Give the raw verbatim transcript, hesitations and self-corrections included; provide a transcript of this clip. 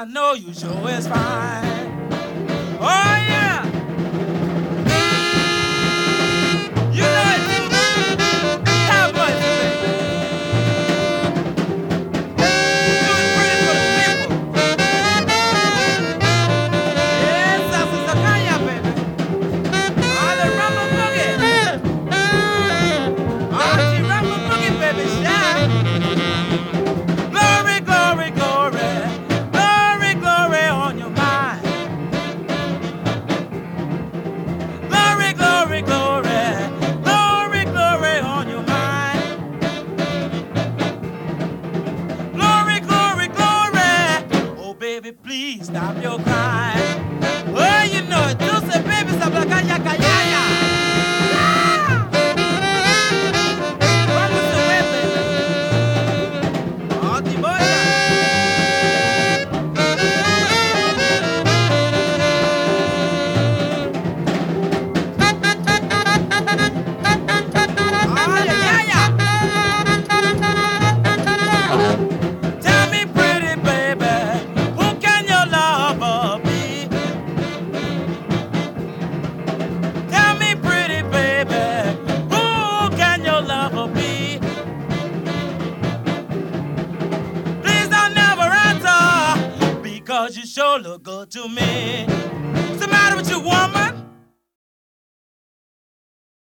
I know you sure is fine. Oh yeah, you know it too. How much, baby? Do it pretty for the people. Yes, that's a Sakaya, baby. All the rumble boogie. All the rumble boogie, baby, shine. Glory, glory, glory. Glory, glory on your mind. Glory, glory, glory. Glory, glory on your mind. Glory, glory, glory. Oh, baby, please stop your crying. Oh, you know it. Tú say, baby, stop la calla, calla, ya. Vamos a ver, baby. Oh, Tiboya. Ay, ay, ay, ay. Tell me, pretty baby, who can your lover be? Tell me, pretty baby, who can your lover be? Please don't never answer, because you sure look good to me. What's the matter with you, woman?